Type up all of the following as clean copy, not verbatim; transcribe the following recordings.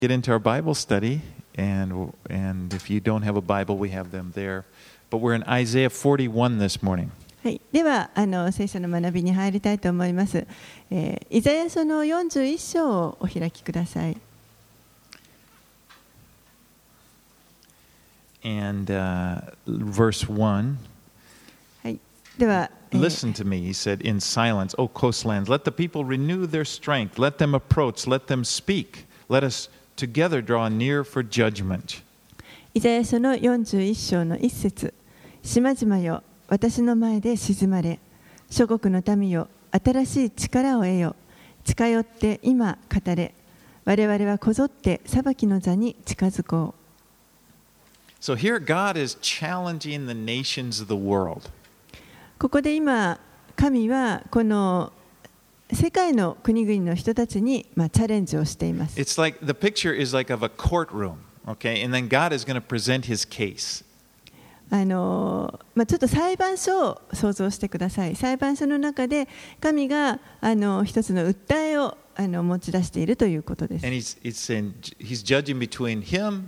Get into our Bible study, and if you don't have a Bible, we have them there. But we're in Isaiah 41 this morning. はい、では聖書の学びに入りたいと思います。イザヤ書の41章をお開きください。 And verse 1. はい、では、 Listen to me, he said, in silence, O coastlands. Let the people renew their strength. Let them approach. Let them speak. Let us together draw near for judgment. イザヤ書の41章の1節。島々よ、私の前で静まれ。諸国の民よ、新しい力を得よ。近寄って今語れ。我々はこぞって裁きの座に近づこう。 So here God is challenging the nations of the world. ここで今、神はこの世界の国々の人たちにチャレンジをしています。 It's like the picture is like of a courtroom, okay? And then God is going to present his case. ちょっと裁判所を想像してください。裁判所の中で神が一つの訴えを持ち出しているということです。 And he's judging between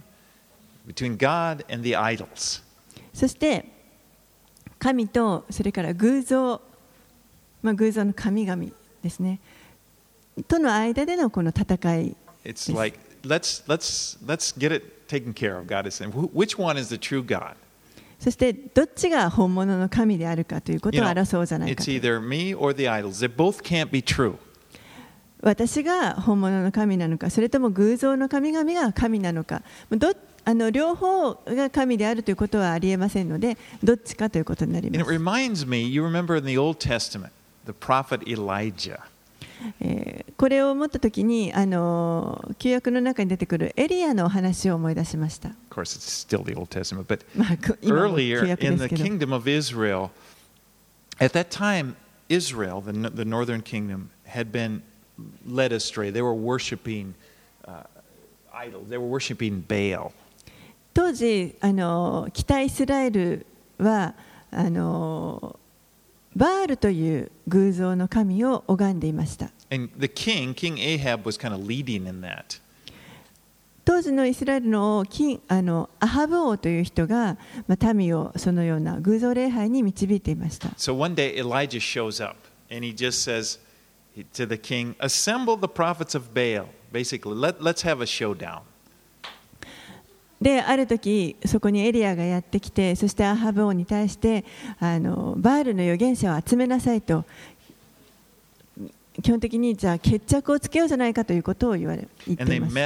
God and the idols. そして神とそれから偶像の神々ですね。との間でのこの戦いです。 It's like let's get it taken care of. God is saying, which one is the true God? そしてどっちが本物の神であるかということを争うじゃないか。 It's either me or the idols. They both can't be true. 私が本物の神なのか、それとも偶像の神々が神なのか、両方が神であるということはありえませんので、どっちかということになります。 And it reminds me, you remember in the Old Testament, the prophet Elijah. これを思ったときに旧約の中に出てくるエリアの話を思い出しました。 Of course, it's still the Old Testament, but earlier in the kingdom of Israel, at that time, Israel, the northern kingdom, had been led astray. They were worshiping idols. They were worshiping Baal. 当時北イスラエルはバールという偶像の神を拝んでいました。 And the King Ahab, was kind of leading in that. 当時のイスラエルの王アハブ王という人が民をそのような偶像礼拝に導いていました。 So one day Elijah shows up and he just says to the king, "Assemble the prophets of Baal. Basically, let's have a showdown." である時そこにエリアがやってきて、そしてアハブ王に対してバールの預言者を集めなさいと、基本的にじゃあ決着をつけようじゃないかということを言っています。 And they met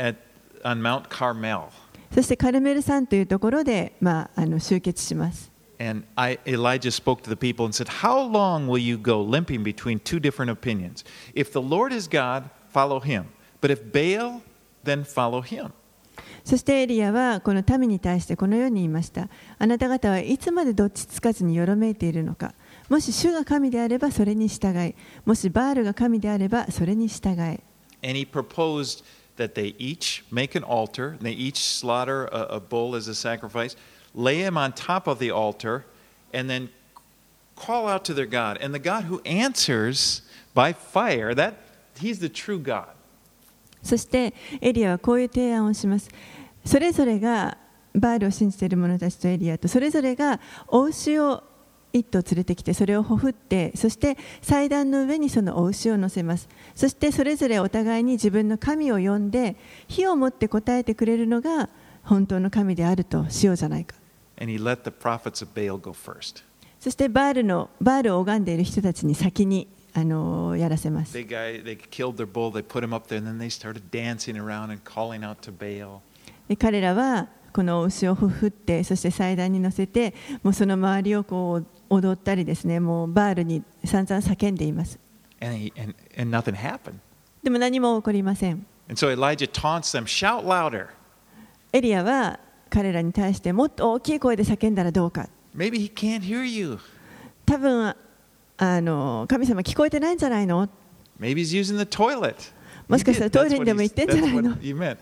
on Mount Carmel. そしてカルメル山というところで集結します。 And Elijah spoke to the people and said, "How long will you go limping between two different opinions? If the Lord is God, follow him. But if Baal, then follow him." そしてエリアはこの民に対してこのように言いました。あなた方はいつまでどっちつかずによろめいているのか。もし主が神であればそれに従い、もしバールが神であればそれに従い。 And he proposed that they each make an altar, and they each slaughter a bull as a sacrifice, lay him on top of the altar, and then call out to their God. And the God who answers by fire, he's the true God. そしてエリアはこういう提案をします。それぞれがバールを信じている者たちとエリアとそれぞれがお牛を一頭連れてきて、それをほふって、そして祭壇の上にそのお牛を乗せます。そしてそれぞれお互いに自分の神を呼んで火を持って答えてくれるのが本当の神であるとしようじゃないか。 And he let the prophets of Baal go first. そしてバールを拝んでいる人たちに先にやらせます。 They killed their bull, they put him up there, and then they started dancing around and calling out to Baal. 彼らはこの牛をふふって、そして祭壇に乗せて、もうその周りをこう踊ったりですね、もうバールに散々叫んでいます。 And nothing happened. でも何も起こりません。 And so Elijah taunts them, shout louder. エリアは彼らに対してもっと大きい声で叫んだらどうか。 Maybe he can't hear you. 多分神様聞こえてないんじゃないの？ Maybe he's using the toilet. もしかしたらトイレにでも行ってんじゃないの？ And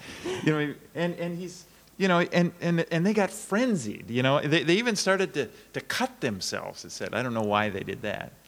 he's, and they got frenzied. They even started to cut themselves. It said, I don't know why they did that.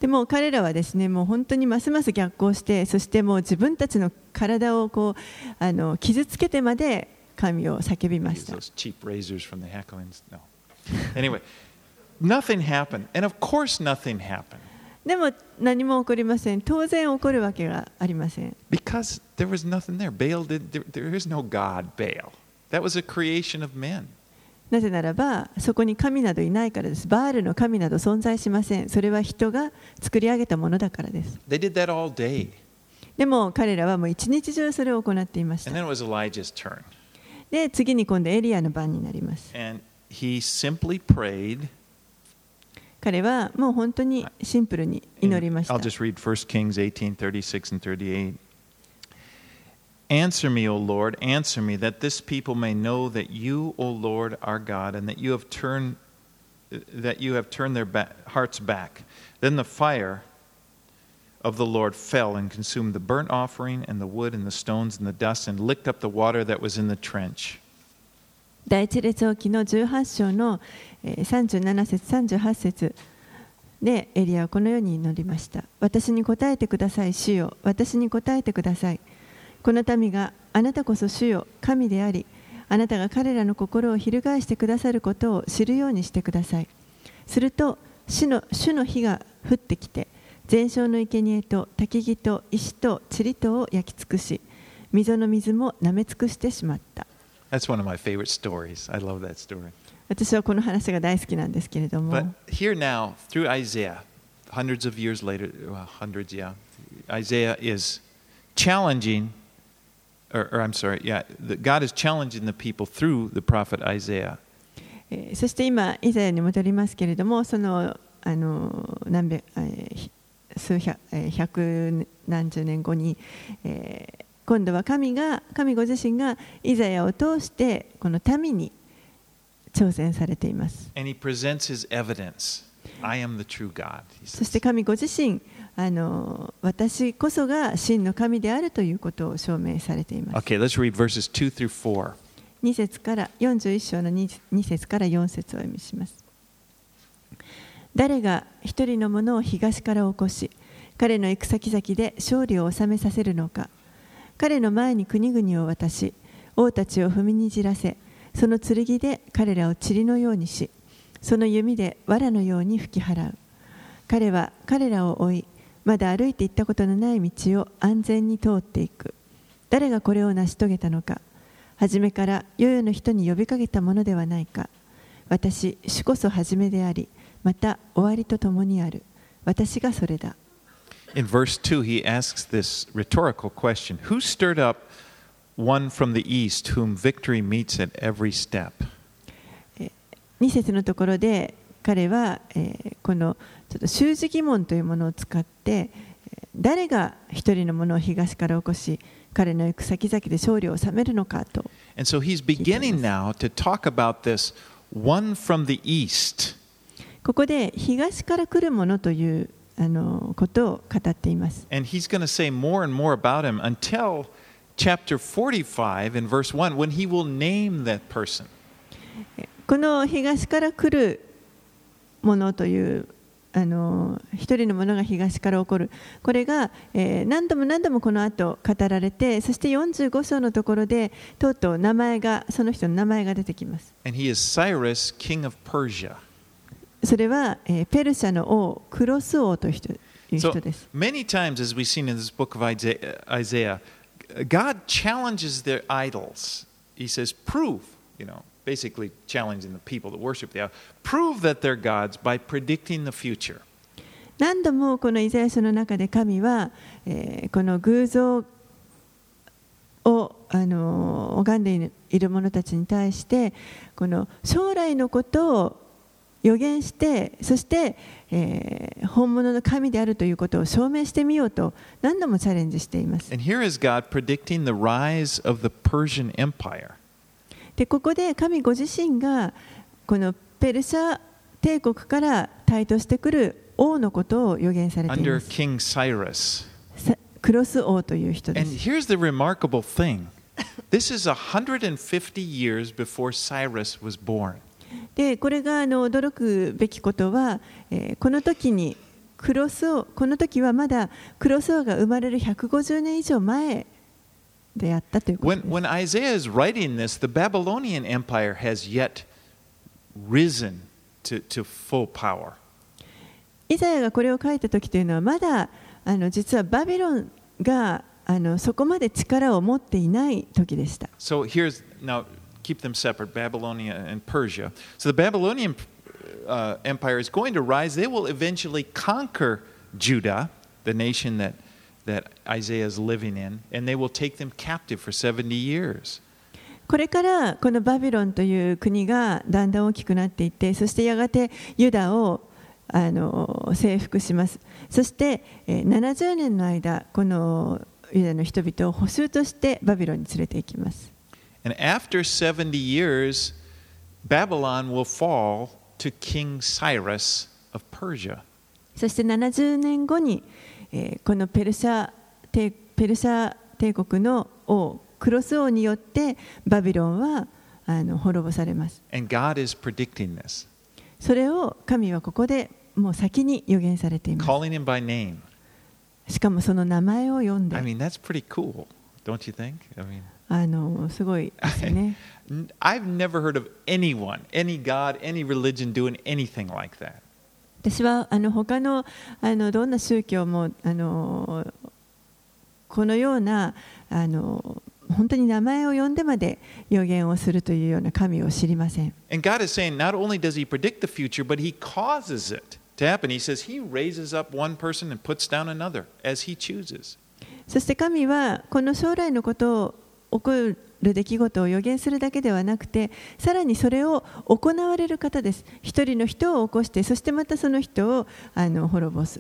でも彼らはですね、もう本当にますます逆行して、そしてもう自分たちの体をこう傷つけてまで神を叫びました。 Those cheap razors from the Hecklins. No. Anyway, nothing happened, and of course nothing happened. でも何も起こりません。当然起こるわけがありません。 Because there was nothing there. There is no God, Baal. That was a creation of men. なぜならば、そこに神などいないからです。バールの神など存在しません。それは人が作り上げたものだからです。 They did that all day. でも彼らはもう一日中それを行っていました。 And then it was Elijah's turn. で、次に今度エリアの番になります。 And he simply prayed. 彼はもう本当にシンプルに祈りました。 I'll just read 1 Kings 18:36 and 38. Answer me, O Lord, answer me, that this people may know that you, O Lord, are God, and that you have turned their hearts back. Then the fire of the Lord fell and consumed the burnt offering and the wood and the stones and the dust and licked up the water that was in the trench. 第一列王記の18章の37節38節でエリアはこのように祈りました。私に答えてください、主よ。私に答えてください。この民があなたこそ主よ、神であり、あなたが彼らの心を翻してくださることを知るようにしてください。すると主の火が降ってきて、全焼の生贄と焚き木と石と塵とを焼き尽くし、溝の水も舐め尽くしてしまった。 That's one of my favorite stories. I love that story. 私はこの話が大好きなんですけれども。 But here now, through Isaiah, hundreds of years later, Isaiah is challenging, I'm sorry, God is challenging the people through the prophet Isaiah. そして今、イザヤに戻りますけれども、その百何十年後に、今度は神ご自身がイザヤを通してこの民に挑戦されています。 And he presents his evidence. I am the true God. そして神ご自身、私こそが真の神であるということを証明されています。 Okay, let's read verses 2 through 4. 2節から41章の 2節から4節を読みします。誰が一人の者を東から起こし、彼の行く先々で勝利を収めさせるのか。彼の前に国々を渡し、王たちを踏みにじらせ、その剣で彼らを塵のようにし、その弓で藁のように吹き払う。彼は彼らを追い、まだ歩いていったことのない道を安全に通っていく。誰がこれを成し遂げたのか。初めから世々の人に呼びかけたものではないか。私、主こそ初めであり、また終わりとともにある。私がそれだ。 In verse 2, he asks this rhetorical question: Who stirred up one from the east, whom victory meets at every step? 2節のところで彼は、このちょっと習字疑問というものを使って、誰が一人の者を東から起こし、彼の行く先々で勝利を収めるのかと。 And so he's beginning now to talk about this one from the east. ここで東から来るものということを語っています。 And he's going to say more and more about him until chapter 45 in verse 1, when he will name that person. この東から来るものという一人のものが東から起こる、これが、何度もこの後語られて、そして45章のところでとうとうその人の名前が出てきます。 And he is Cyrus, king of Persia. それは、ペルシャの王クロス王という人です。 So many times, as we've seen in this book of Isaiah, God challenges their idols. He says, prove, basically challenging the people that worship the idol, prove that they're gods by predicting the future. 何度もこのイザヤ書の中で神は、この偶像を拝んでいる者たちに対してこの将来のことを予言して、そして、本物の神であるということを証明してみようと何度もチャレンジしています。 And here is God predicting the rise of the Persian Empire. でここで神ご自身がこのペルシャ帝国から台頭してくる王のことを予言されています。 Under King Cyrus. クロス王という人で And す。 here's the remarkable thing. This is 150 years before Cyrus was born. でこれが驚くべきことは、この時にクロス王、この時はまだクロス王が生まれる150年以上前であったということです。 When Isaiah is writing this, the Babylonian Empire has yet risen to full power. イザヤがこれを書いた時というのはまだ実はバビロンがそこまで力を持っていない時でした。 So here's now keep them separate, Babylonia and Persia. So the Babylonian empire is going to rise. They will eventually conquer Judah, the nation that Isaiah is living in, and they will take them captive for 70 years. これからこのバビロンという国がだんだん大きくなっていって、そしてやがてユダを征服します。そして70年の間、このユダの人々を捕囚としてバビロンに連れて行きます。 And after 70 years, Babylon will fall to King Cyrus of Persia. そして70年後に、このペルシャ帝国の王クロス王によってバビロンは滅ぼされます。 And God is predicting this. それを神はここでもう先に予言されています。 Calling him by name. しかもその名前を呼んで。 I mean, that's pretty cool, don't you think? I mean, すごいですね。 I've never heard of anyone, any God, any religion doing anything like that. 私は他のどんな宗教もこのような本当に名前を呼んでまで予言をするというような神を知りません。 And God is saying not only does He predict the future, but He causes it to happen. He says He raises up one person and puts down another as He chooses. そして神はこの将来のことを起こる出来事を予言するだけではなくて、さらにそれを行われる方です。一人の人を起こして、そしてまたその人を滅ぼす。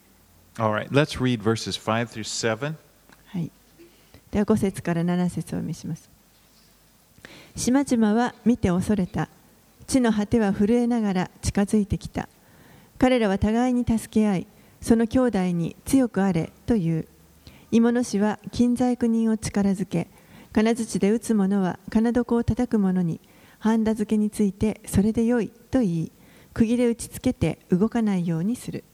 All right, let's read verses 5 through 7. はい。では5節から7節をお読みします。島々は見て恐れた。地の果ては震えながら近づいてきた。彼らは互いに助け合い、その兄弟に強くあれという。芋の師は金細工人を力づけ、金槌で打つ者は金床を叩く者に、ハンダ付けについてそれでよいと言い、釘で打ちつけて動かないようにする。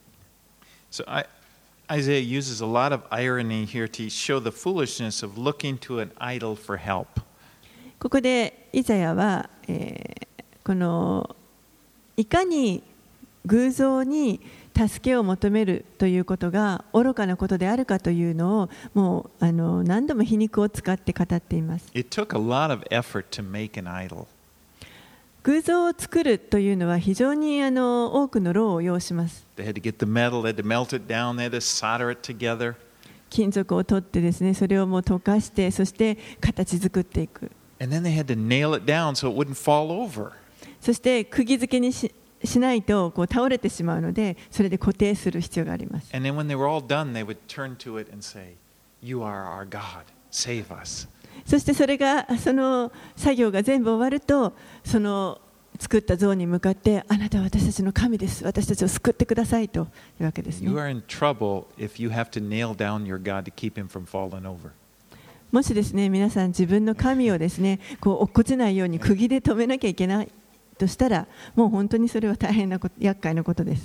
So Isaiah uses a lot of irony here to show the foolishness of looking to an idol for help. ここでイザヤは、このいかに偶像に助けを求めるということが愚かなことであるかというのをもう何度も皮肉を使って語っています。 It took a lot of effort to make an idol. 偶像を作るというのは非常に多くの労を要します。 They had to get the metal, they had to melt it down, they had to solder it together. 金属を取ってですね、それをもう溶かして、そして形作っていく。 And then they had to nail it down so it wouldn't fall over. そして釘付けにしないとこう倒れてしまうので、それで固定する必要があります。 And then when they were all done, they would turn to it and say, "You are our God, save us." そしてそれがその作業が全部終わると、その作った像に向かって、あなたは私たちの神です、私たちを救ってくださいというわけですね。 You are in trouble if you have to nail down your God to keep him from falling over. もしですね、皆さん自分の神をですね、こう落っこちないように釘で止めなきゃいけないとしたら、もう本当にそれは大変なこと、厄介なことです。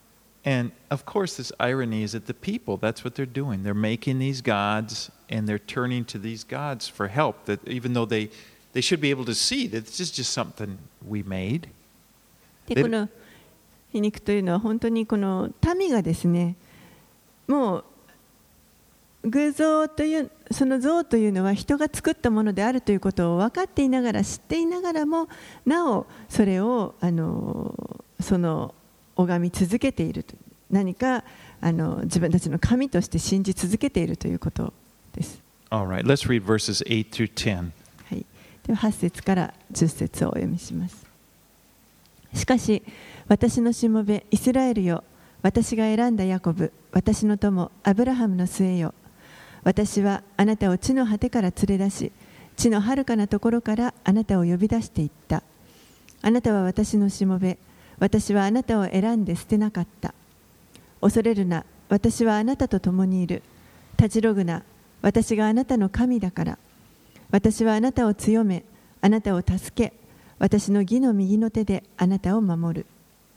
And of course, this irony is that the people, that's what they're doing. They're making these gods and they're turning to these gods for help, that even though they should be able to see that this is just something we made. で、この皮肉というのは本当にこの民がですね、もう偶像というその像というのは人が作ったものであるということを分かっていながら、知っていながらもなおそれをその拝み続けていると、何か自分たちの神として信じ続けているということです。 All right, let's read verses 8 through 10. はい、では8節から10節をお読みします。しかし私のしもべイスラエルよ、私が選んだヤコブ、私の友アブラハムの末よ、私はあなたを地の果てから連れ出し、地の遥かなところからあなたを呼び出していった。あなたは私のしもべ、私はあなたを選んで捨てなかった。恐れるな、私はあなたと共にいる。たじろぐな、私があなたの神だから。私はあなたを強め、あなたを助け、私の義の右の手であなたを守る。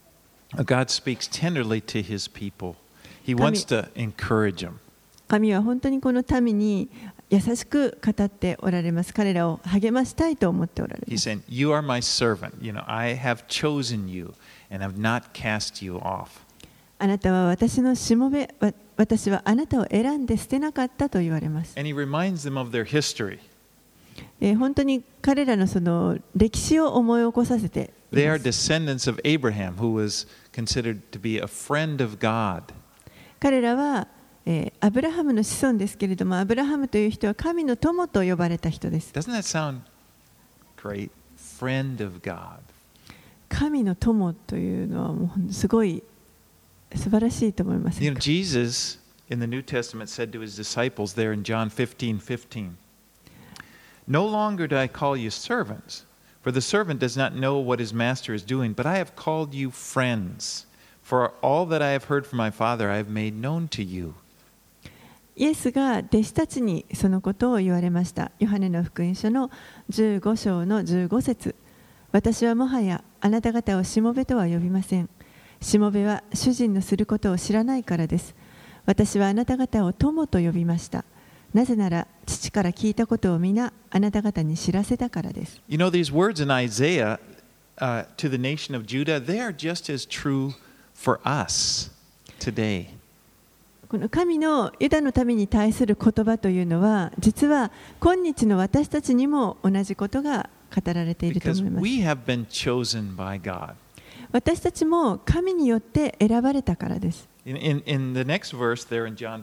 God speaks tenderly to his people. He wants to encourage them. 神は本当にこの民に優しく語っておられます。彼らを励ましたいと思っておられま He's す。 saying, "You are my servant. I have chosen you and have not cast you off." あなたは私のしもべ、私はあなたを選んで捨てなかったと言われます。 And he reminds them of their history. 本当に彼らのその歴史を思い起こさせてい They ま are す。 descendants of Abraham, who was considered to be a friend of God. 彼らはアブラハムの子孫ですけれども、アブラハムという人は神の友と呼ばれた人です。 Doesn't that sound great? Friend of God. 神の友というのはもうすごい素晴らしいと思います。 Jesus in the New Testament said to his disciples there in John 15:15, "No longer do I call you servants, for the servant does not know what his master is doing, but I have called you friends, for all that I have heard from my Father I have made known to you." イエスが弟子たちにそのことを言われました。ヨハネの福音書の15章の15節。私はもはやあなた方をしもべとは呼びません。しもべは主人のすることを知らないからです。私はあなた方を友と呼びました。なぜなら父から聞いたことを皆あなた方に知らせたからです。 These words in Isaiah to the nation of Judah, they are just as true for us today. この神のユダの民に対する言葉というのは、実は今日の私たちにも同じことが語られていると Because 思います。 we have been chosen by God. 私たちも神によって選ばれたからです。 In the next verse there in John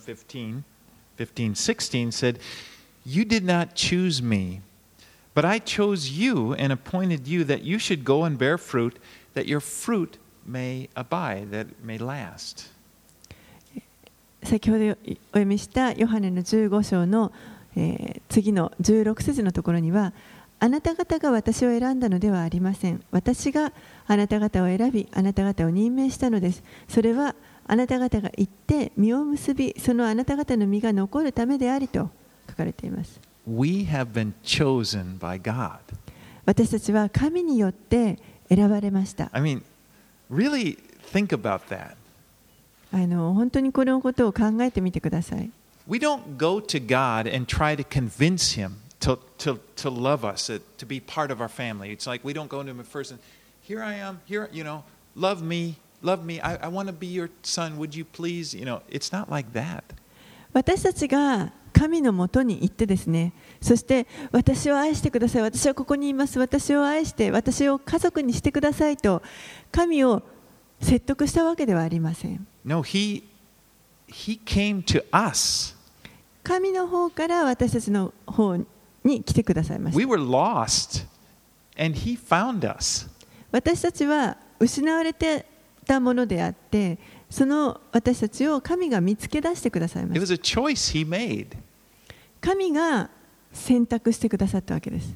15:16 said, "You did not choose me, but I chose you and appointed you that you should go and bear fruit, that your fruit may abide, that it may last." 先ほどお読みしたヨハネの15章の、次の16節のところには、あなた方が私を選んだのではありません。私があなた方を選び、あなた方を任命したのです。それはあなた方が行って実を結び、そのあなた方の実が残るためでありと書かれています。 We have been chosen by God. 私たちは神によって選ばれました。 I mean, really think about that. 本当にこのことを考えてみてください。 We don't go to God and try to convince Him to love us, to be part of our family. It's like we don't go to Him first and, "Here I am, here, love me, I want to be your son, would you please?" It's not like that. 私たちが神のもとに行ってですね、そして私を愛してください、私はここにいます、私を愛して私を家族にしてくださいと神を説得したわけではありません。 No, He came to us. 神の方から私たちの方に来てくださいました。 We were lost, and He found us. 私たちは失われてたものであって、その私たちを神が見つけ出してくださいま It した。 was a choice He made. 神が選択してくださったわけです。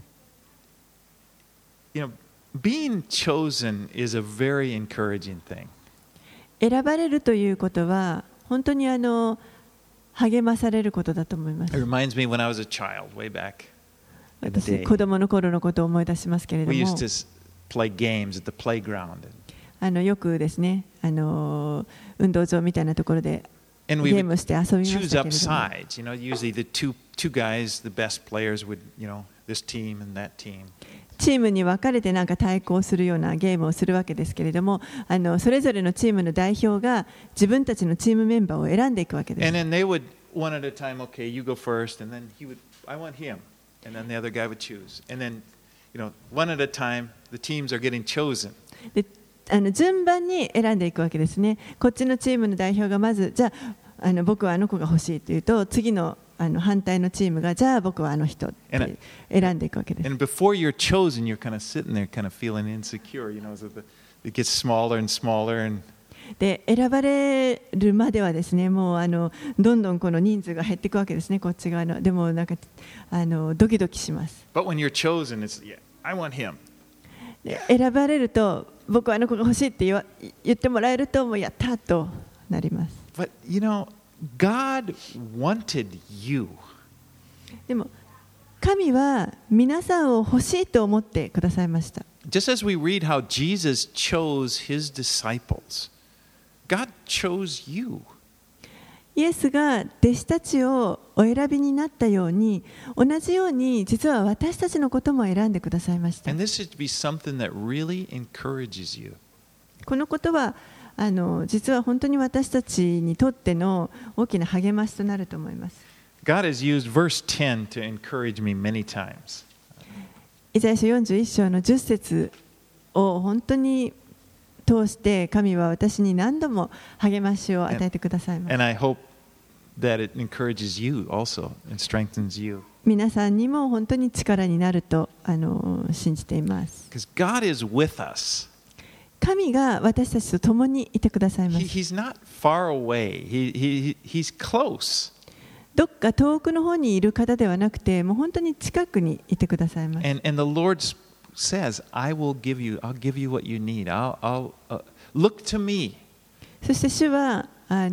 Being chosen is a very encouraging thing. 選ばれるということは本当に励まされることだと思いま It す。 reminds me when I was a child, way back in the 私 day. 子供の頃のことを思い出しますけれど We も、 used to play games at the playground. よくですね、運動場みたいなところで And ゲ we ーム would をして遊びまし choose た up けれども、 sides. Usually the two guys, the best players would, this team and that team. チームに分かれてなんか対抗するようなゲームをするわけですけれども、それぞれのチームの代表が自分たちのチームメンバーを選んでいくわけです。 And then they would, one at a time, okay, you go first, and then he would, I want him. And then the other guy would choose. And then, one at a time, the teams are getting chosen. で順番に選んでいくわけですね。こっちのチームの代表がまず、じゃあ、僕はあの子が欲しいというと、次の反対のチームがじゃあ僕はあの人って選んでいくわけです。 And before you're chosen, you're kind of sitting there, kind of feeling insecure. So it gets smaller and smaller. And で選ばれるまではですね、もうどんどんこの人数が減っていくわけですね、こっち側の。でもなんかドキドキします。 but when you're chosen, it's yeah, I want him. で選ばれると、僕はあの子が欲しいって言ってもらえると、もうやったとなります。 But God wanted you. でも神は皆さんを欲しいと思ってくださいました。 Just as we read how Jesus chose his disciples, God chose you. イエスが弟子たちをお選びになったように、同じように実は私たちのことも選んでくださいました。 And this should be something that really encourages you. このことは実は本当に私たちにとっての大きな励ましとなると思います。 God has used verse 10 to encourage me many times. イザヤ書41章の10節を本当に通して神は私に何度も励ましを与えてくださいます。 And I hope that it encourages you also and strengthens you. 皆さんにも本当に力になると信じています。 Because God is with us. 神が私たちと共にいてくださいます。 He's not far away. He's close. どっか遠くの方にいる方ではなくて、もう本当に近くにいてくださいます。 And the Lord says, I'll give you what you need. Look to me. そして主は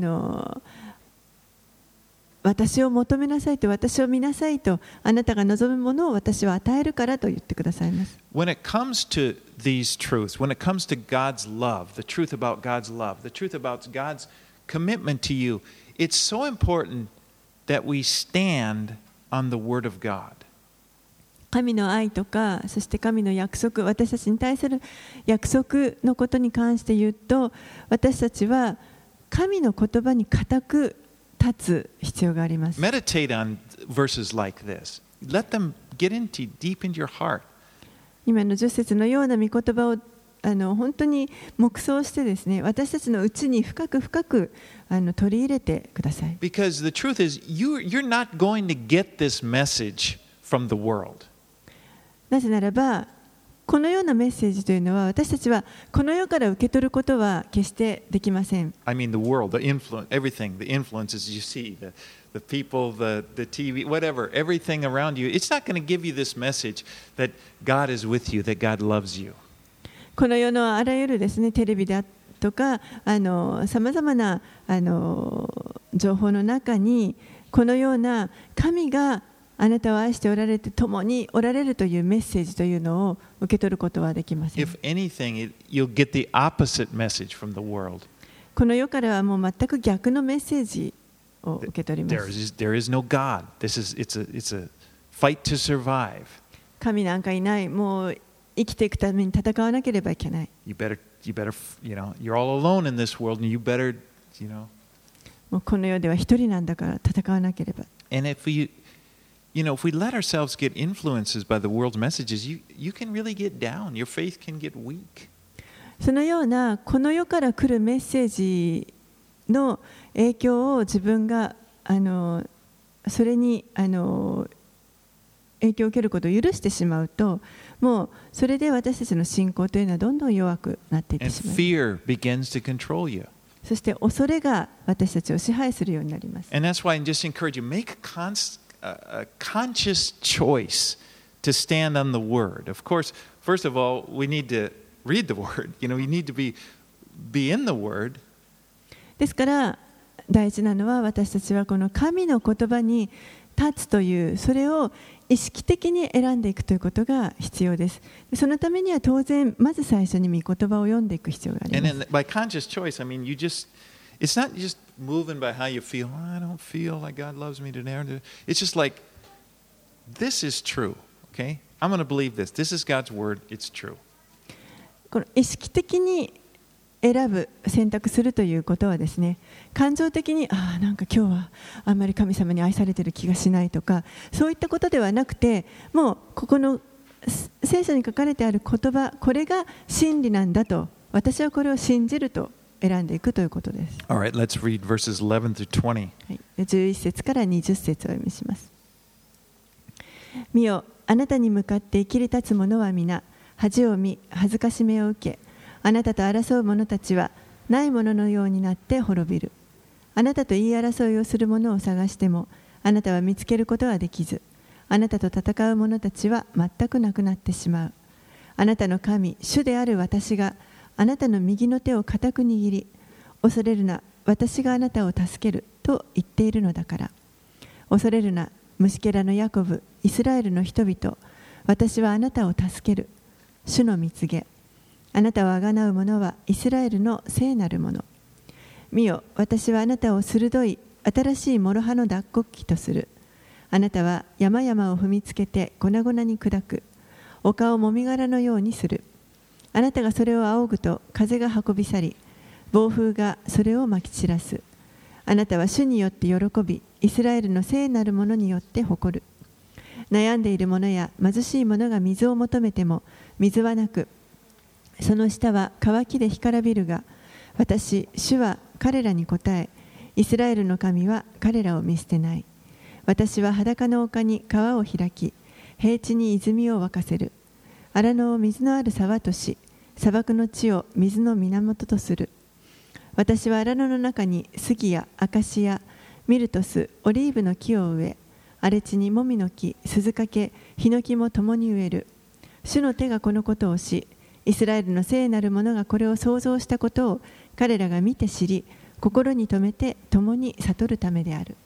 私を求めなさいと、私を見なさいと、あなたが望むものを私は与えるからと言ってくださいます。 When it comes to these truths, when it comes to God's love, the truth about God's love, the truth about God's commitment to you, it's so important that we stand on the Word of God. 神の愛とか、そして神の約束、私たちに対する約束のことに関して言うと、私たちは神の言葉に固く立つ必要があります。 Meditate on verses like this. Let them get deep into your heart. 今の10節のような御言葉を本当に黙想してですね、私たちのうちに深く深く取り入れてください。 Because the truth is, you're not going to get this message from the world. なぜならば、このようなメッセージというのは、私たちはこの世から受け取ることは決してできません。 I mean, the world, the influence, everything, the influences you see, the people, the TV, whatever, everything around you, it's not going to give you this message that God is with you, that God loves you. この世のあらゆるですね、テレビだとかさまざまな情報の中に、このような神があなたを愛しておられて共におられるというメッセージというのを受け取ることはできません。 If anything, you'll get the opposite message from the world. この世からはもう全く逆のメッセージを受け取ります。 There is no God. It's a fight to survive. 神なんかいない。もう生きていくために戦わなければいけない。 You better, you're all alone in this world, and you better, もうこの世では一人なんだから戦わなければ。 And if we let ourselves get influences by the world's messages, you can really get down. Your faith can get weak. そのようなこの世から来るメッセージの影響を自分がそれに影響を受けることを許してしまうと、もうそれで私たちの信仰というのはどんどん弱くなっていってしまう。 Fear begins to control you. そして恐れが私たちを支配するようになります。 And that's why I just encourage you, make a conscious choice to stand on the Word. Of course, first of all, we need to read the Word. We need to be in the Word. ですから大事なのは、私たちはこの神の言葉に立つという、それを意識的に選んでいくということが必要です。そのためには当然まず最初に御言葉を読んでいく必要があります。 And by conscious choice, I mean it's not just moving by how you feel. I don't feel like God loves me today. It's just like, this is true. Okay? I'm going to believe this. This is God's word. It's true. この意識的に選ぶ、選択するということはですね、感情的になんか今日はあんまり神様に愛されている気がしないとか、そういったことではなくて、もうここの聖書に書かれてある言葉、これが真理なんだと、私はこれを信じると選んでいくということです。 All right, let's read verses 11 through 20. はい、11節から20節をお読みします。見よ、あなたに向かって生きり立つ者は皆恥を見、恥ずかしめを受け、あなたと争う者たちはないもののようになって滅びる。あなたと言い争いをする者を探しても、あなたは見つけることはできず、あなたと戦う者たちは全くなくなってしまう。あなたの神、主である私があなたの右の手を固く握り、恐れるな、私があなたを助けると言っているのだから。恐れるな、虫けらのヤコブ、イスラエルの人々、私はあなたを助ける。 主の御告げ。あなたをあがなう者はイスラエルの聖なるもの。見よ、私はあなたを鋭い新しい諸刃の脱穀機とする。あなたは山々を踏みつけて粉々に砕く。丘をもみ殻のようにする。あなたがそれを仰ぐと風が運び去り、暴風がそれをまき散らす。あなたは主によって喜び、イスラエルの聖なるものによって誇る。悩んでいる者や貧しい者が水を求めても水はなく、その下は乾きで干からびるが、私、主は彼らに答え、イスラエルの神は彼らを見捨てない。私は裸の丘に川を開き、平地に泉を沸かせる。荒野を水のある沢とし、砂漠の地を水の源とする。私は荒野の中に杉やアカシア、ミルトス、オリーブの木を植え、荒れ地にもみの木、鈴掛、ヒノキも共に植える。主の手がこのことをし、イスラエルの聖なる者がこれを創造したことを彼らが見て知り、心に留めて共に悟るためである。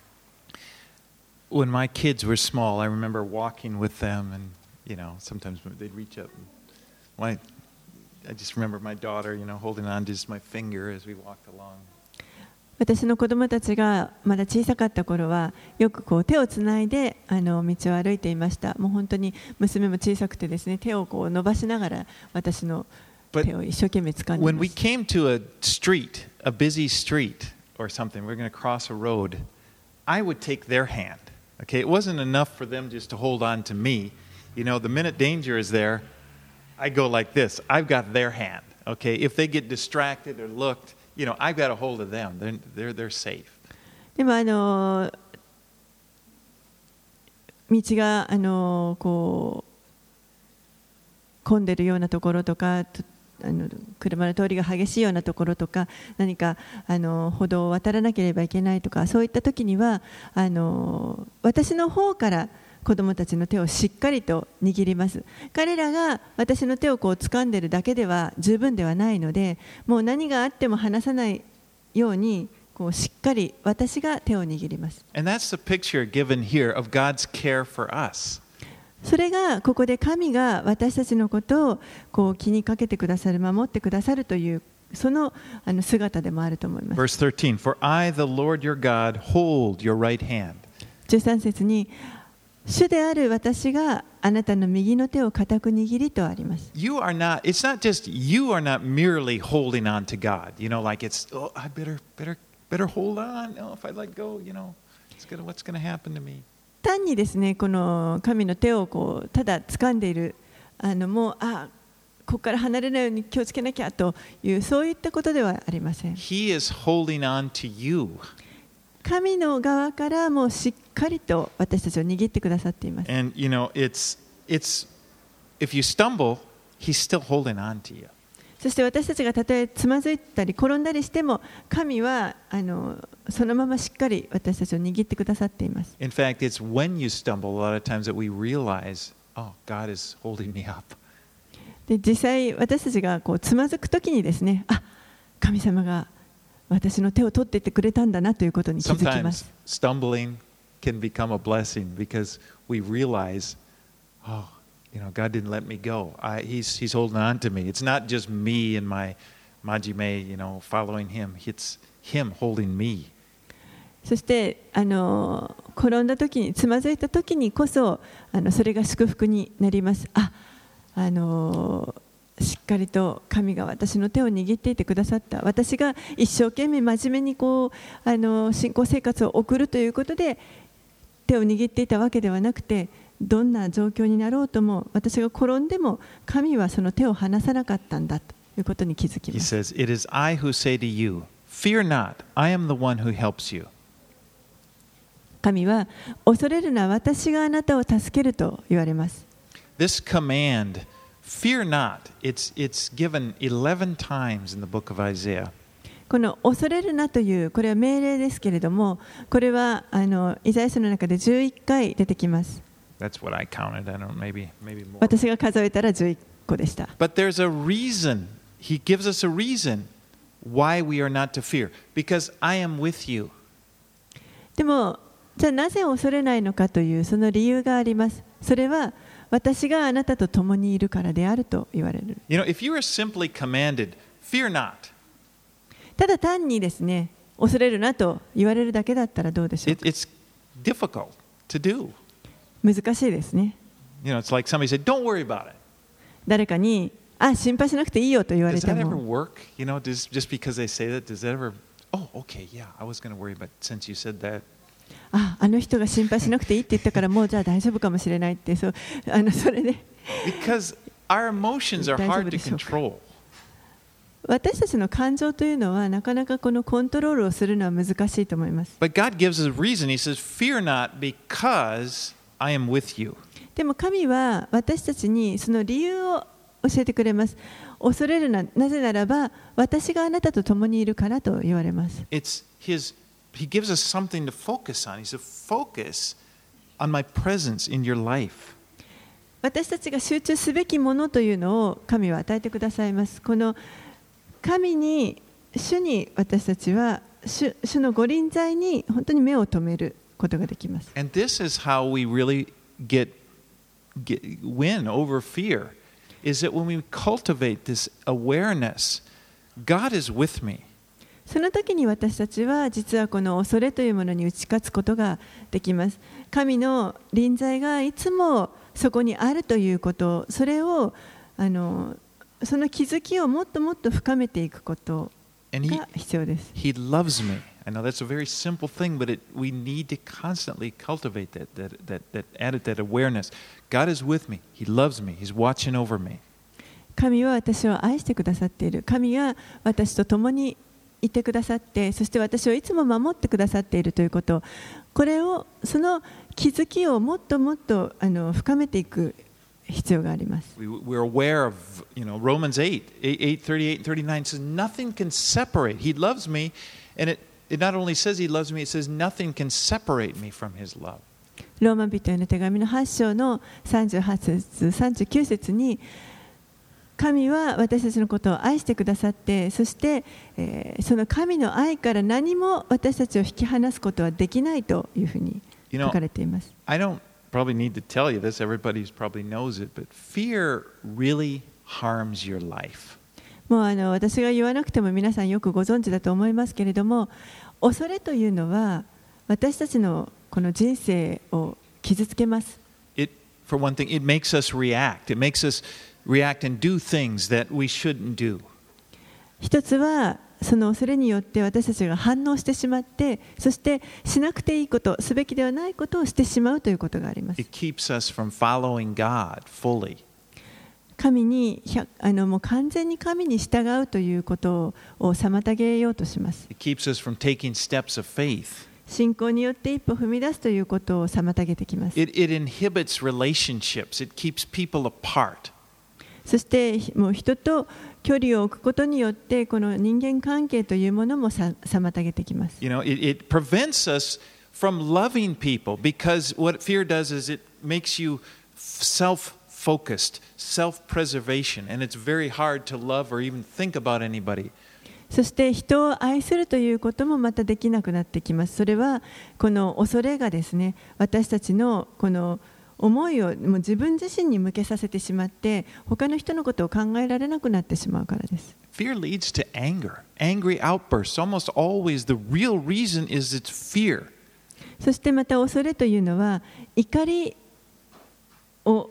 When my kids were small, I remember walking with them, and sometimes they'd reach up. I just remember my daughter, holding on to just my finger as we walked along. 私の子供たちがまだ小さかった頃はよく手をつないで道を歩いていました。もう本当に娘も小さくてですね、手を伸ばしながら私の手を一生懸命掴んでいました。 When we came to a street, a busy street or something, we're going to cross a road, I would take their hand. Okay, it wasn't enough for them just to hold on to me. The minute danger is there, I go like this. I've got their hand. Okay, if they get distracted or looked,I've got a hold of them. They're safe. でも道が混んでるようなところとか、車の通りが激しいようなところとか、何か歩道を渡らなければいけないとか、そういった時には私の方から子どもたちの手をしっかりと握ります。彼らが私の手を掴んでいるだけでは十分ではないので、もう何があっても離さないようにしっかり私が手を握ります。 And that's the picture given here of God's care for us. それがここで神が私たちのことを気にかけてくださる、守ってくださるというその姿でもあると思います。 Verse 13, For I, the Lord your God, hold your right hand. 13節に主である私があなたの右の手を固く握りとあります。 It's not just you are not merely holding on to God. Like it's, I better hold on. If I let go, what's going to happen to me? 単にですね、この神の手をただ掴んでいる、もうここから離れないように気をつけなきゃというそういったことではありません。 He is holding on to you. 神の側からもしっかりと私たちを握ってくださっています。 And it's if you stumble, he's still holding on to you. そして私たちがたとえつまずいたり転んだりしても、神はそのまましっかり私たちを握ってくださっています。 In fact, it's when you stumble a lot of times that we realize, oh, God is holding me up. で、実際私たちがつまずくときにですね、神様が私の手を取っていってくれたんだなということに気づきます。 Sometimes stumbling can become a blessing because we realize, God didn't let me go. He's holding on to me. It's not just me and my majime, following him. It's him holding me. そして転んだ時につまずいた時にこそそれが祝福になります。しっかりと神が私の手を握っていてくださった。私が一生懸命真面目に信仰生活を送るということで手を握っていたわけではなくて、どんな状況になろうとも私が転んでも神はその手を離さなかったんだということに気づきます。 He says, It is I who say to you, Fear not, I am the one who helps you. 神は恐れるな、私があなたを助けると言われます。 This command, fear not, it's given 11 times in the book of Isaiah. この恐れるなというこれは命令ですけれども、これはイザヤ書の中で11回出てきます。 That's what I counted. I don't know, maybe more. 私が数えたら11個でした。 But there's a reason. He gives us a reason why we are not to fear. Because I am with you. でも、じゃあなぜ恐れないのかというその理由があります。それは私があなたと共にいるからであると言われる。 You know, if you are simply commanded, fear not, ただ単にですね、恐れるなと言われるだけだったらどうでしょうか。 it's difficult to do. 難しいですね。 You know, it's like somebody said, don't worry about it. 誰かに、心配しなくていいよと言われ Does て that ever も、 work? You know, just because they say that, does that ever, oh, okay, yeah, I was going to worry, but since you said that. あの人が心配しなくていいって言ったからもうじゃあ大丈夫かもしれないって、それで Because our emotions are hard to control. 私たちの感情というのはなかなかこのコントロールをするのは難しいと思います。 But God gives us a reason. He says, fear not because I am with you. でも神は私たちにその理由を教えてくれます。恐れるな、なぜならば私があなたと共にいるからと言われます。 He gives us something to focus on. He said, focus on my presence in your life. 私たちが集中すべきものというのを神は与えてくださいます。この神に、主に私たちは主の御臨在に本当に目を留めることができます。 And this is how we really win over fear, is that when we cultivate this awareness, God is with me. その時に私たちは実はこの恐れというものに打ち勝つことができます。神の臨在がいつもそこにあるということ、それをその気づきをもっともっと深めていくことが必要です。 He loves me. I know that's a very simple thing, but we need to constantly cultivate that awareness. God is with me. He loves me. He's watching over me. 神は私を愛してくださっている。神が私と共にいてくださって、そして私をいつも守ってくださっているということ、これをその気づきをもっともっと深めていく必要があります。 We're aware of, Romans 8:38 and 39 says nothing can separate. He loves me, and it not only says he loves me, it says nothing can separate me from his love. ローマ人への手紙の8章の38節、39節に、神は私たちのことを愛してくださって、そして、その神の愛から何も私たちを引き離すことはできないというふうに書かれています。 I don't probably need to tell you this, everybody probably knows it, but fear really harms your life. もう私が言わなくても皆さんよくご存知だと思いますけれども、恐れというのは私たちのこの人生を傷つけます。 For one thing, it makes us react. It makes us react and do things that we shouldn't do. 一つはその恐れによって私たちが反応してしまって、そしてしなくていいこと、すべきではないことをしてしまうということがあります。 It keeps us from following God fully. 神にもう完全に神に従うということを妨げようとします。 It keeps us from taking steps of faith. 信仰によって一歩踏み出すということを妨げてきます。 It inhibits relationships. It keeps people apart. そしてもう人と距離を置くことによってこの人間関係というものも妨げてきます。 It prevents us from loving people because what fear does is it makes you self-focused, self-preservation, and it's very hard to love or even think about anybody. そして人を愛するということもまたできなくなってきます。それはこの恐れがですね、私たちのこの思いをもう自分自身に向けさせてしまって、他の人のことを考えられなくなってしまうからです。 Fear leads to anger, angry outbursts. Almost always the real reason is it's fear. そしてまた恐れというのは怒りを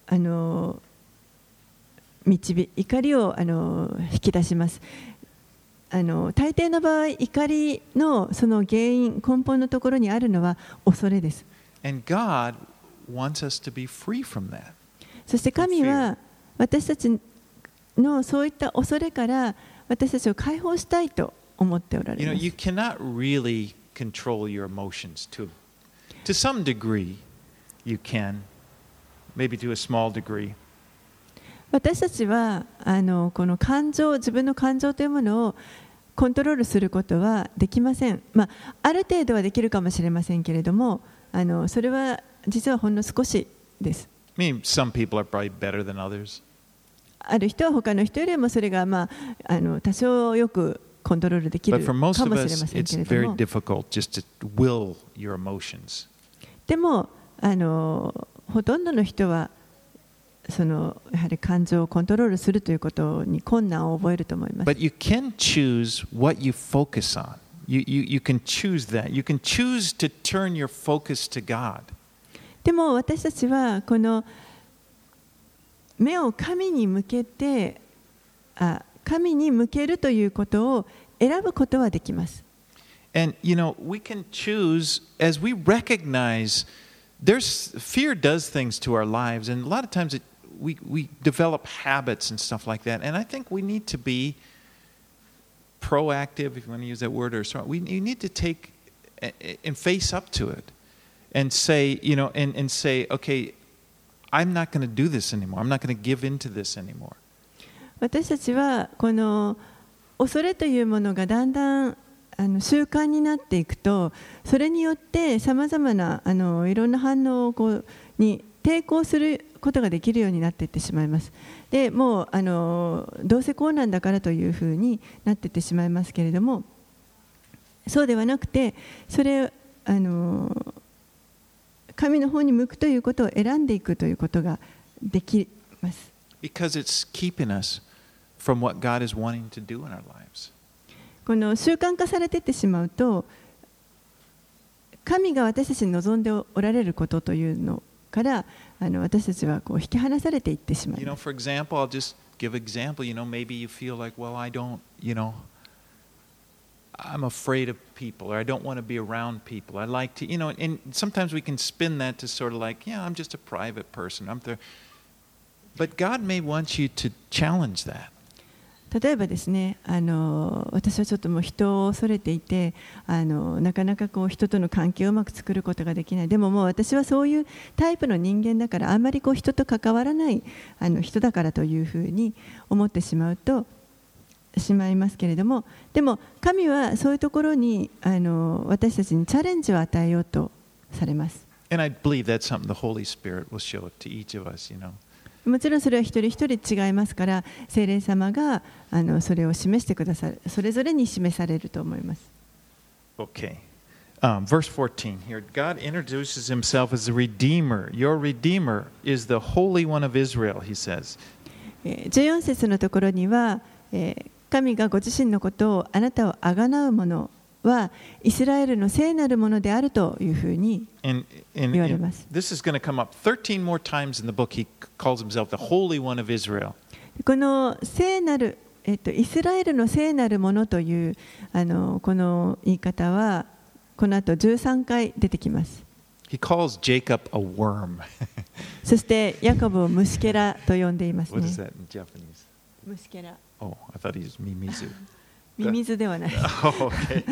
怒りを引き出します。大抵の場合、怒りのその原因、根本のところにあるのは恐れです。 And God wants us to be free from that. そして神は私たちのそういった恐れから私たちを解放したいと思っておられます。 You cannot really control your emotions to some degree. You can, maybe to a small degree. 私たちはこの自分の感情というものをコントロールすることはできません。ある程度はできるかもしれませんけれども、それは実はほんの少しです。 I mean, some people are probably better than others. ある人は他の人よりもそれが多少よくコントロールできるかもしれませんけれども、でもほとんどの人はそのやはり感情をコントロールするということに困難を覚えると思います。 But you can choose what you focus on. You can choose that. You can choose to turn your focus to God. でも私たちはこの目を神に向けて、神に向けるということを選ぶことはできます。 And you know, we can choose as we recognize fear does things to our lives, and a lot of times we develop habits and stuff like that. And I think we need to be proactive, if you want to use that word, or strong. We need to take and face up to it and say, you know, and say, okay, I'm not going to do this anymore. I'm not going to give into this anymore. 私たちはこの恐れというものがだんだん習慣になっていくと、それによってさまざまないろんな反応をに抵抗することができるようになっていってしまいます。でもうどうせこうなんだからというふうになっていってしまいますけれども、そうではなくて、それ神の方に向くということを選んでいくということができます。 Because it's keeping us from what God is wanting to do in our lives. この習慣化されていってしまうと、神が私たちに望んでおられることというのから私たちはこう引き離されていってしまいます。 For example, I'll just give example. Maybe you feel like, well, I don't, I'm afraid of people, or I don't want to be around people. I like to, and sometimes we can spin that to sort of like, yeah, I'm just a private person. But God may want you to challenge that. 例えばですね、私はちょっともう人を恐れていて、なかなかこう人との関係をうまく作ることができない。でももう私はそういうタイプの人間だから、あんまりこう人と関わらない人だからというふうに思ってしまいますけれども、でも神はそういうところに私たちにチャレンジを与えようとされます。 And I believe that's something the Holy Spirit will show to each of us, もちろんそれは一人一人違いますから、聖霊様がそれを示してくださる、それぞれに示されると思います。 Okay. Verse 14 here. God introduces himself as the Redeemer. Your Redeemer is the Holy One of Israel, he says. 14節のところには、神がご自身のことをあなたをあがなう者はイスラエルの聖なるものであるというふうに言われます。 This is going to come up 13 more times in the book. He calls himself the Holy One of Israel. この聖なる、イスラエルの聖なるものというこの言い方はこの後13回出てきます。 He calls Jacob a worm. そしてヤコブを虫けらと呼んでいますね。 What is that in Japanese? 虫けら。 Oh, I thought he was mimizu. ミミズではない。 Oh, okay.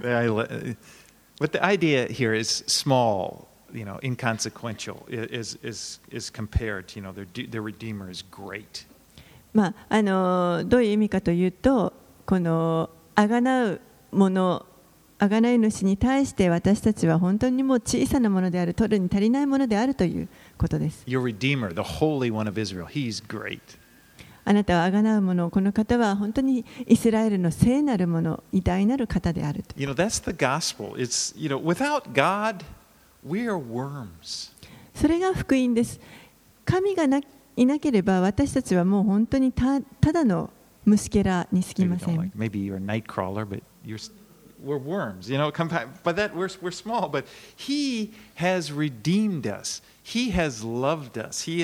But the idea here is small, inconsequential, is compared. Their Redeemer is great. どういう意味かというと、このあがなうもの、あがない主に対して私たちは本当にもう小さなものである、取るに足りないものであるということです。 Your Redeemer, the Holy One of Israel, he's great. あなたはあがなうもの、この方は本当にイスラエルの聖なるもの、偉大なる方であると。 That's the gospel. It's, without God, we are worms. それが福音です。神がいなければ私たちはもう本当にただの虫けらに過ぎません。 Maybe you're a night crawler, but we're worms. But that we're small. But He has redeemed us. He has loved us. He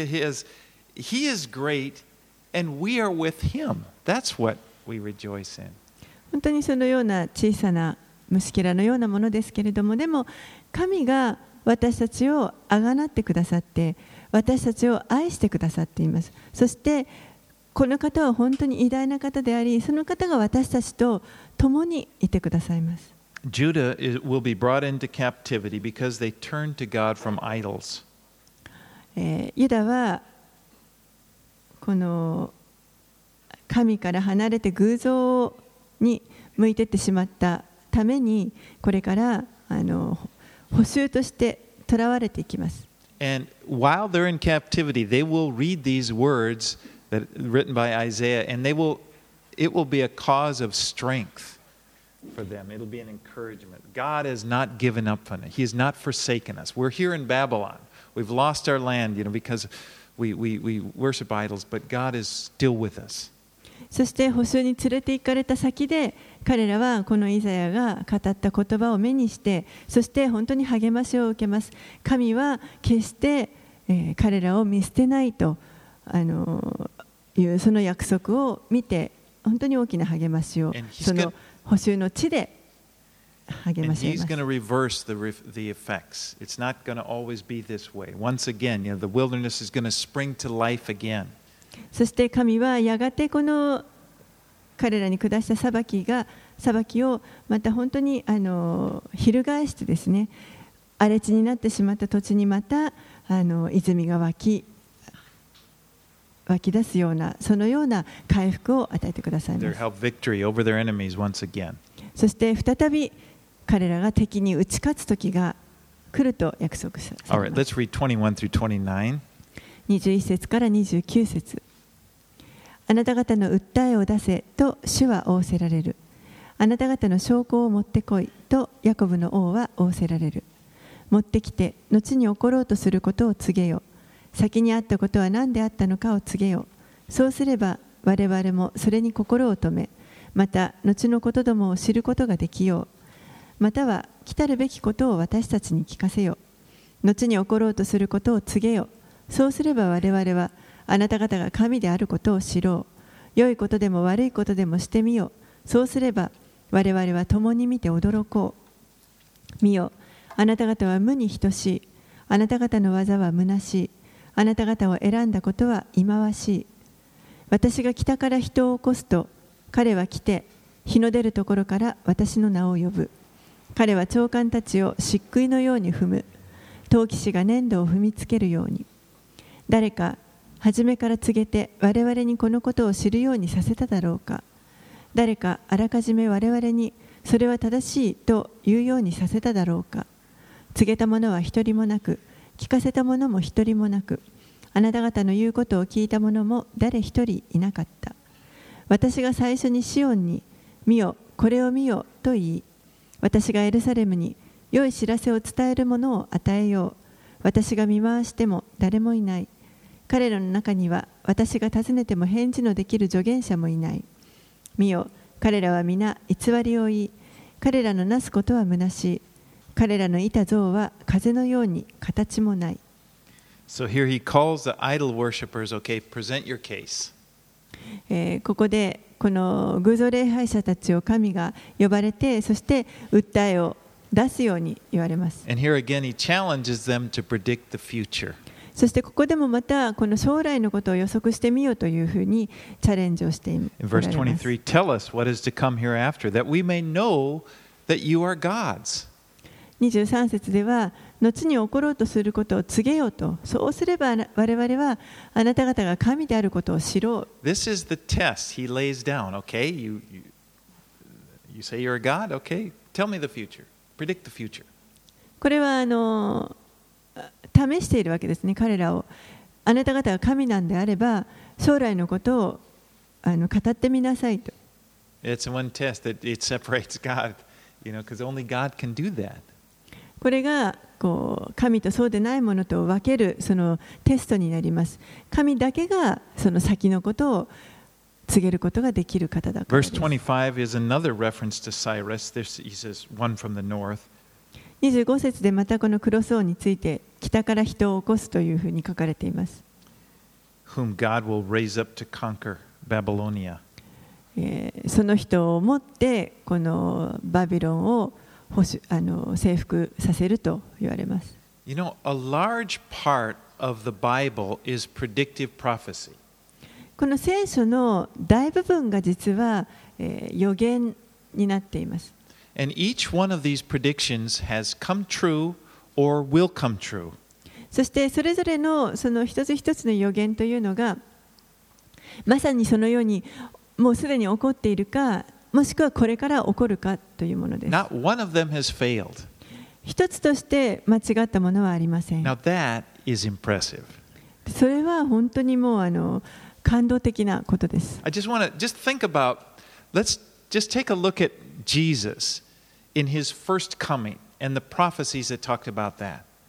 is great.And we are with him. That's what we rejoice in. 本当にそのような小さな虫けらのようなものですけれども、でも神が私たちをあがなってくださって、私たちを愛してくださっています。そしてこの方は本当に偉大な方であり、その方が私たちと共にいてくださいます。 Judah will be brought into captivity because they turned to God from idols. ユダはこの神から離れて偶像に向いていってしまったために、これから捕囚として囚われていきます。 And while they're in captivity, they will read these words that written by Isaiah, and it will be a cause of strength for them. It'll be an encouragement. God has not given up on it. He has not forsaken us. We're here in Babylon. We've lost our land, because we worship idols, but God is still with us. そして捕囚に連れて行かれた先で彼らはこのイザヤが語った言葉を目にして、そして本当に励ましを受けます。神は決して、彼らを見捨てないというその約束を見て、本当に大きな励ましをその捕囚の地で励まします。 And he's going to reverse the effects. It's not going to always be this way. Once again, the wilderness is going to spring to life again. そして神はやがてこの彼らに下した裁きをまた本当に翻してですね、荒れ地になってしまった土地にまた泉が湧き出すような、そのような回復を与えてくださいます。そして再び彼らが敵に打ち勝つ時が来ると約束されます。 All right, let's read 21 through 29. 21節から29節。あなた方の訴えを出せと主は仰せられる。あなた方の証拠を持ってこいとヤコブの王は仰せられる。持ってきて後に起ころうとすることを告げよ。先にあったことは何であったのかを告げよ。そうすれば我々もそれに心を留め、また後のことどもを知ることができよう。または来たるべきことを私たちに聞かせよ。後に起ころうとすることを告げよ。そうすれば我々はあなた方が神であることを知ろう。良いことでも悪いことでもしてみよ。そうすれば我々は共に見て驚こう。見よ、あなた方は無に等しい。あなた方の技は虚しい。あなた方を選んだことは忌まわしい。私が北から人を起こすと、彼は来て日の出るところから私の名を呼ぶ。彼は長官たちを漆喰のように踏む。陶器師が粘土を踏みつけるように。誰か初めから告げて我々にこのことを知るようにさせただろうか。誰かあらかじめ我々にそれは正しいと言うようにさせただろうか。告げた者は一人もなく、聞かせた者も一人もなく、あなた方の言うことを聞いた者も誰一人いなかった。私が最初にシオンに見よ、これを見よと言い、私がエルサレムに良い知らせを伝えるものを与えよう。私が見回しても誰もいない。彼らの中には私が尋ねても返事のできる助言者もいない。見よ、彼らは皆偽りを言い、彼らのなすことは虚しい。彼らのいた像は風のように形もない。 So here he calls the idol worshippers, okay, present your case. ここでこの偶像礼拝者たちを神が呼ばれて、そして訴えを出すように言われます。 And here again he challenges them to predict the future. そしてここでもまたこの将来のことを予測してみようというふうにチャレンジをしています。 In verse 23, tell us what is to come hereafter, that we may know that you are gods. 23節では、後に起ころうとすることを告げようと、そうすれば我々はあなた方が神であることを知ろう。 This is the test he lays down, okay? You say you're a god, okay? Tell me the future. Predict the future. これは試しているわけですね、彼らを。あなた方が神なんであれば、将来のことを語ってみなさいと。 It's one test that it separates God, because only God can do that. これが神とそうでないものと分けるそのテストになります。神だけがその先のことを告げることができる方だからです。 Verse 25 is another reference to Cyrus. He says, one from the north. 25節でまたこのクロス王について、北から人を起こすというふうに書かれています。 Whom God will raise up to conquer Babylonia. その人をもってこのバビロンを征服させると言われます。 A large part of the Bible is predictive prophecy. この聖書の大部分が実は、予言になっています。 And each one of these predictions has come true or will come true. そしてそれぞれのその一つ一つの予言というのが、まさにそのようにもうすでに起こっているか、もしくはこれから起こるかというものです。 Not one of them has failed. 一つとして間違ったものはありません。 Now that is impressive. それは本当にもう感動的なことです。 I just want to think about, let's just take a look at Jesus in his first coming and the prophecies that talked about that.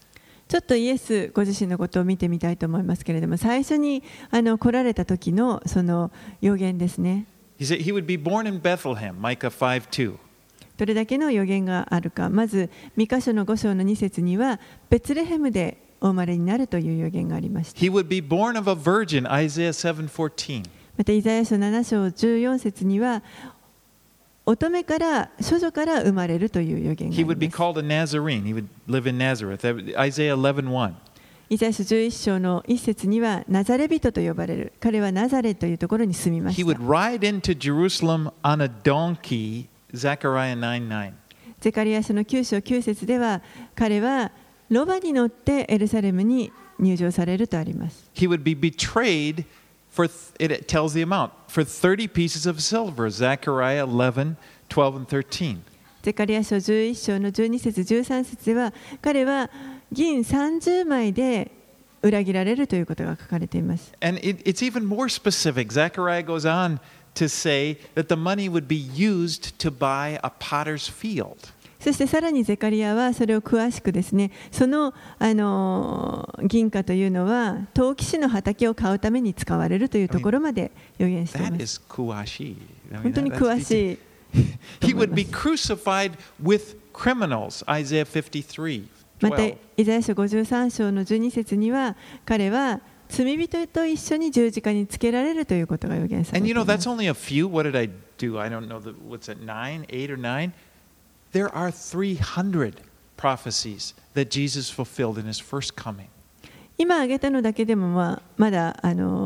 ちょっとイエスご自身のことを見てみたいと思いますけれども、最初に来られた時のその予言ですね。 He said he would be born in Bethlehem, Micah 5:2. どれだけの予言があるか。まずミカ書の5章の2節にはベツレヘムでお生まれになるという予言がありました。 He would be born of a virgin, Isaiah 7:14. またイザヤ書7章14節には乙女から処女から生まれるという予言があ He り would be ます。 called a Nazarene. He would live in Nazareth. Isaiah 11:1. イザヤ書11章の1節にはナザレ人と呼ばれる。彼はナザレというところに住みま He し would た。 ride into Jerusalem on a donkey, Zechariah 9:9. ゼカリア書の9章9節では彼はロバに乗ってエルサレムに入場されるとあります。 He would be betrayed for, it tells the amount, for 30 pieces of silver, Zechariah 11:12 and 13. ゼカリア書11章の12節13節では彼は銀30枚で裏切られるということが書かれています。 And it's even more specific. Zechariah goes on to say that the money would be used to buy a potter's field. そしてさらにゼカリアはそれを詳しくですね、その、銀貨というのは陶器師の畑を買うために使われるというところまで予言してい That ます。 is kuashi. 本当に詳しい。 He would be crucified with criminals, Isaiah 53:12. またイザヤ書53章の12節には彼は罪人と一緒に十字架につけられるということが予言され And てい you ま know, す。 that's only a few. What did I do? I don't know. What's that, 9, 8 or 9? There are 300 prophecies that Jesus fulfilled in his first coming. 今挙げたのだけでもまだ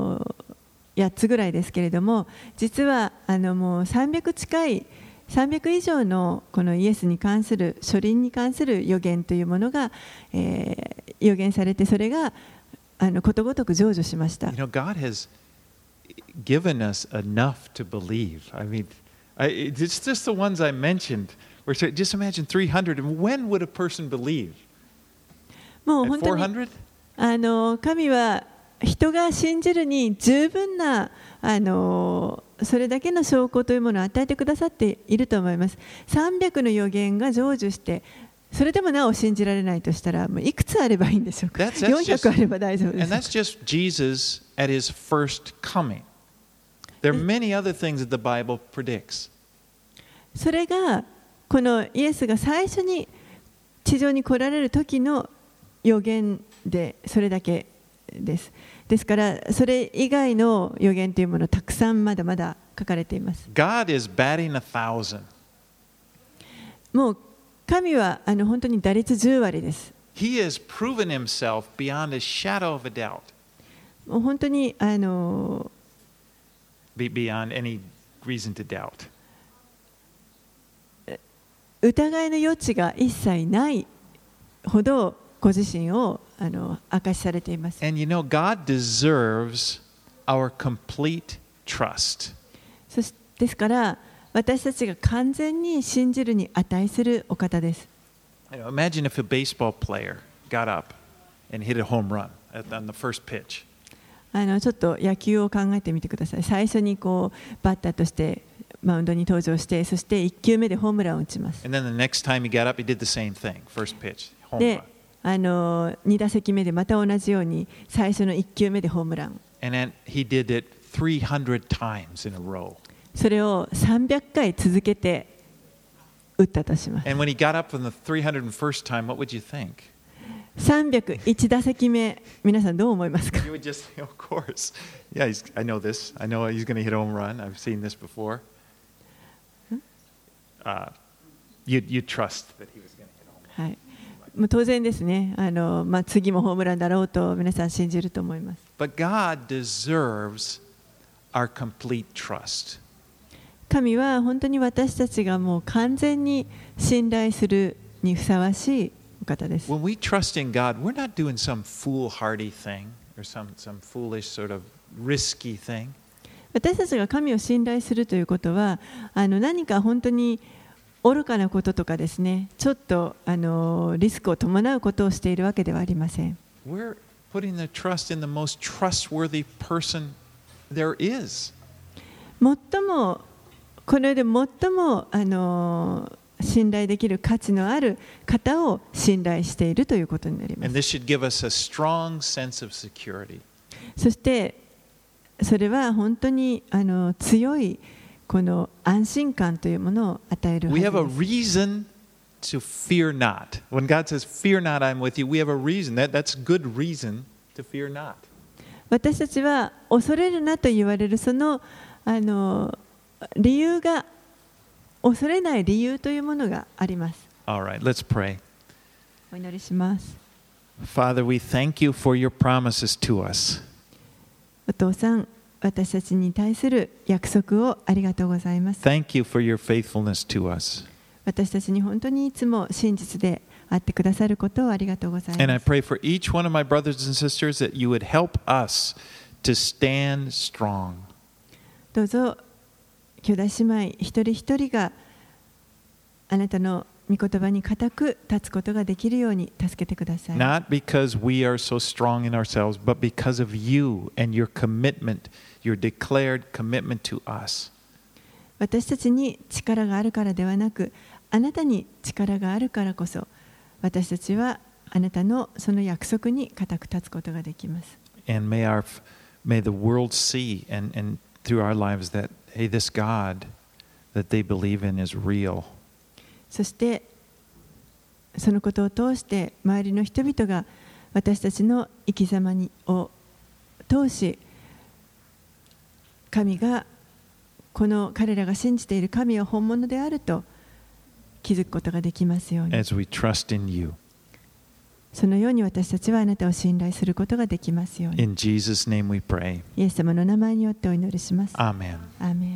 8つぐらいですけれども、実はもう300以上のこのイエスに関する書輪に関する予言というものが、予言されて、それがことごとく成就しました。 You know, God has given us enough to believe. I mean, it's just the ones I mentioned. Just imagine 300. And when would a person believe? もう At 本当に 400? 神は人が信じるに十分なそれだけの証拠というものを与えてくださっていると思います。300の予言が成就してそれでもなお信じられないとしたらもういくつあればいいんでしょうか。400あれば大丈夫で And that's す。 just Jesus at his first coming. There are many other things that the Bible predicts. それがこのイエスが最初に地上に来られる時の予言でそれだけです。ですからそれ以外の予言というものたくさんまだまだ書かれています。 God is batting 1,000. もう神は本当に打率10割です。 He has proven himself beyond a shadow of a doubt, もう本当に beyond any reason to doubt. 疑いの余地が一切ないほどご自身を明かしされています。 And you know, God deserves our complete trust. ですから私たちが完全に信じるに値するお方です。 Imagine if a baseball player got up and hit a home run on the first pitch. ちょっと野球を考えてみてください。最初にこうバッターとしてマウンドに登場して、そして1球目でホームランを打ちます。 And then the next time he got up, he did the same thing. First pitch, home で run. 2打席目でまた同じように最初の1球目でホームラン。 And then he did it 300 times in a row. それを300回続けて打ったとします。 And when he got up on the 301st time, what would you think? 301打席目、皆さんどう思いますか？ You would just say, of course. Yeah, I know this. I know he's going to hit a home run. I've seen this before. You trust that he was going to hit a home run. はい、もう当然ですね。次もホームランだろうと皆さん信じると思います。 But God deserves our complete trust. 神は本当に私たちがもう完全に信頼するにふさわしいお方です。 When we trust in God, we're not doing some foolhardy thing or some foolish sort of risky thing. 私たちが神を信頼するということは何か本当に愚かなこととかですね、ちょっとリスクを伴うことをしているわけではありません。 We're putting the trust in the most trustworthy person there is. 最もこの世で最も信頼できる価値のある方を信頼しているということになりま And す。 this should give us a strong sense of security. そしてそれは本当に強いこの安心感というものを与えるは We ず have a です。 reason to fear not. When God says, "Fear not, I'm with you," we have a reason. That's good reason to fear not. 私たちは恐れるなと言われるその理由が恐れない理由というものがあります。 All right, let's pray. お祈りします。 Father, we thank you for your promises to us. お父さん、私たちに対する約束をありがとうございます。 Thank you for your faithfulness to us. 私たちに本当にいつも真実であってくださることをありがとうござい And I ます。 pray for each one of my brothers and sisters that you would help us to stand strong. どうぞ兄弟姉妹一人一人があなたの御言葉に固く立つことができるように助けてください。 Not because we are so strong in ourselves, but because of you and your commitment, your declared commitment to us. 私たちに力があるからではなく、あなたに力があるからこそ、私たちはあなたのその約束に固く立つことができます。 And may the world see and through our lives that, hey, this God that they believe in is real. そしてそのことを通して周りの人々が私たちの生き様を通し、神がこの彼らが信じている神は本物であると気づくことができますように。 As we trust in you. そのように私たちはあなたを信頼することができますように。 In Jesus' name we pray. イエス様の名前によってお祈りします。 Amen. アーメン。